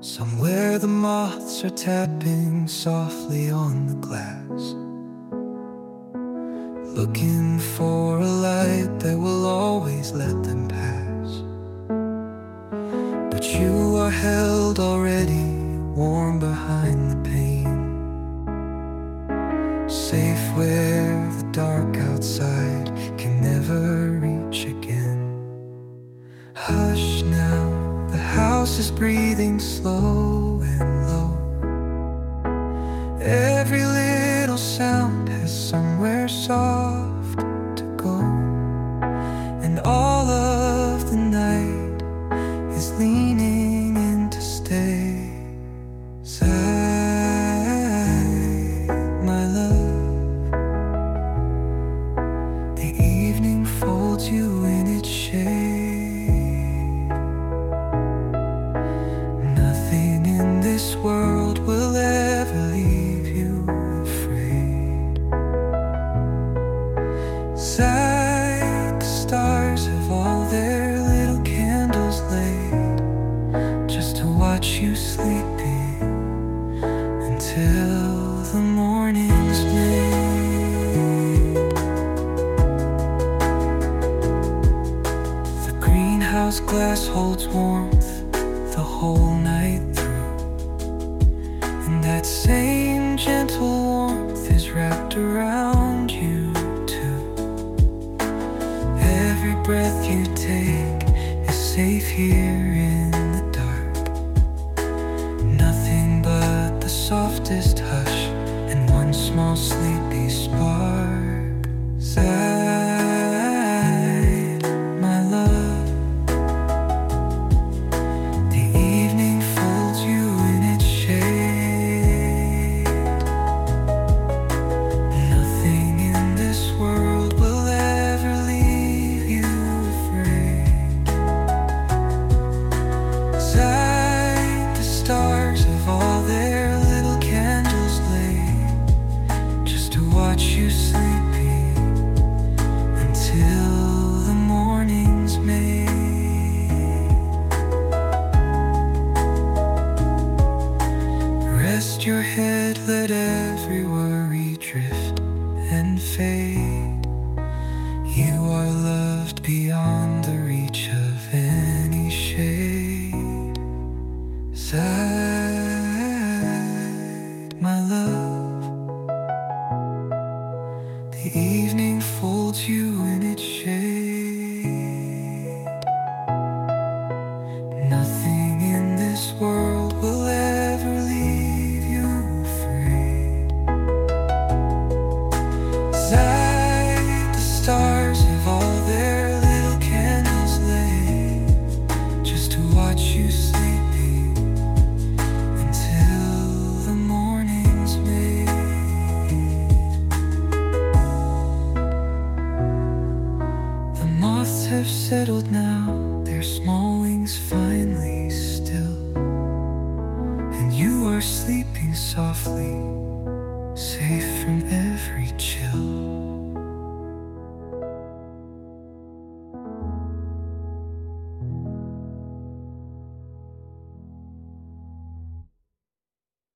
Somewhere the moths are tapping softly on the glass, looking for a light that will always let them pass. But you are held already, warm behind the pane, safe where the dark outside can never reach again. Hush now, the house is breathing slow and low. Every little sound has somewhere soft to go, and all of the night is leaning in to stay. Sigh, my love. The evening folds you in its shade. This world will ever leave you afraid. Sight, the stars have all their little candles laid, just to watch you sleeping until the morning's made. The greenhouse glass holds warmth the whole night through. That same gentle warmth is wrapped around you too. Every breath you take is safe here in the dark. Nothing but the softest hush and one small sleepy spark. Sigh, my love. The evening folds you in its shade. Stars have all their little candles laid, just to watch you sleeping until the morning's made. Rest your head, let every worry drift and fade. You are loved beyond the reach of any shade. Sigh, my love. The evening folds you in its shade. Nothing in this world will ever leave you afraid. Sigh, the stars have all their little candles laid, just to watch you sleep. Have settled now, their small wings finally still, and you are sleeping softly, safe from every